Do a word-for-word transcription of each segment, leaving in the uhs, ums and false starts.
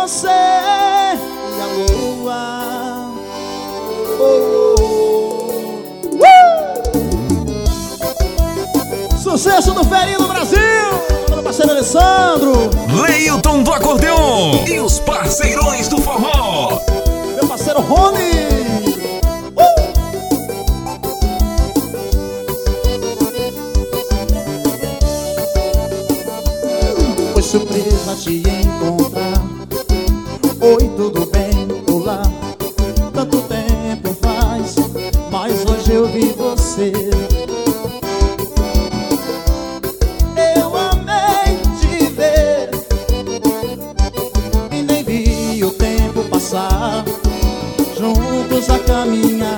você e a lua. Oh, oh, oh. Uh! Sucesso do Ferinho do Brasil, meu parceiro Alessandro, Leilton do acordeon e os parceirões do forró, meu parceiro Rony. Foi surpresa te encontrar. Oi, tudo bem? Olá. Tanto tempo faz, mas hoje eu vi você. Eu amei te ver e nem vi o tempo passar, juntos a caminhar.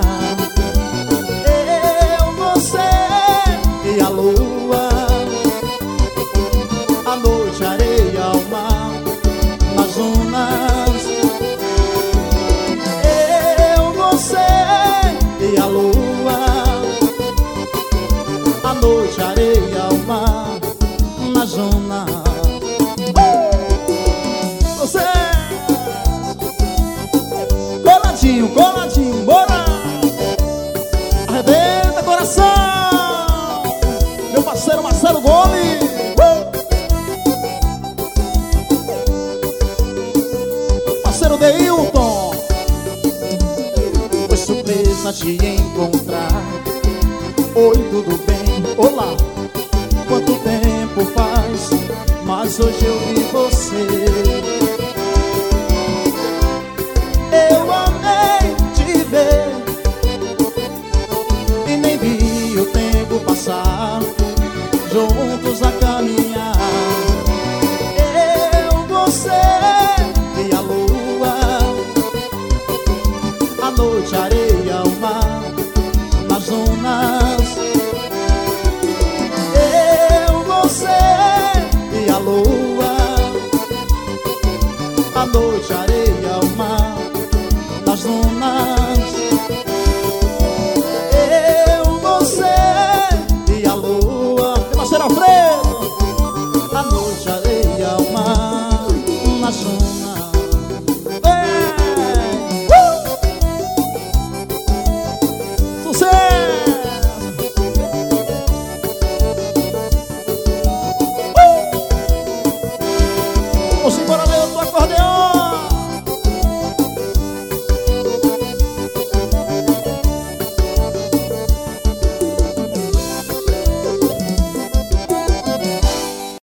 Eu, você e a lua, a noite, a areia, o mar, nas ondas. Eu, você e a lua, a noite, a areia, o mar, nas ondas. Você coladinho, coladinho, bora! Arrebenta coração, meu parceiro Marcelo Gomes. Parceiro Deilton. Foi surpresa te encontrar. Oi, tudo bem? Olá. Quanto tempo faz, mas hoje eu vi você. Eu amei te ver e nem vi o tempo passar, juntos a caminhar. Eu, você e a lua, a noite, a areia, o mar, nas ondas. Eu, você e a lua, a noite, a areia, o mar, nas ondas. Eu, você e a lua, meu parceiro Alfredo, a noite, a areia, o mar, nas ondas. Vamos embora, meu, tua